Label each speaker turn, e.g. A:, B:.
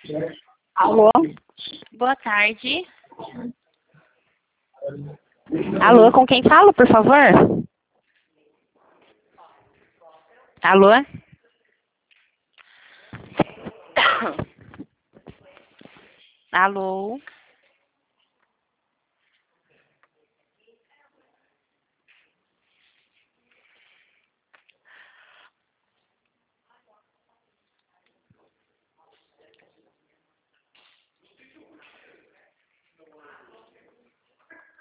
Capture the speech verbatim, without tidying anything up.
A: Alô?
B: Boa tarde.
A: Alô, com quem falo, por favor? Alô? Alô?